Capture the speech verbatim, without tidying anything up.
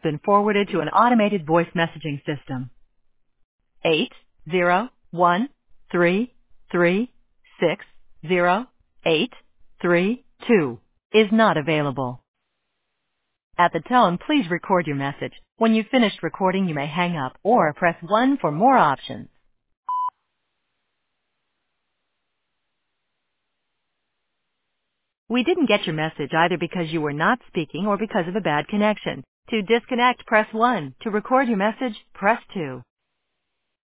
been forwarded to an automated voice messaging system. Eight zero one three three six zero eight three two is not available. At the tone, please record your message. When you've finished recording, you may hang up or press one for more options. We didn't get your message either because you were not speaking or because of a bad connection. To disconnect, press one. To record your message, press two.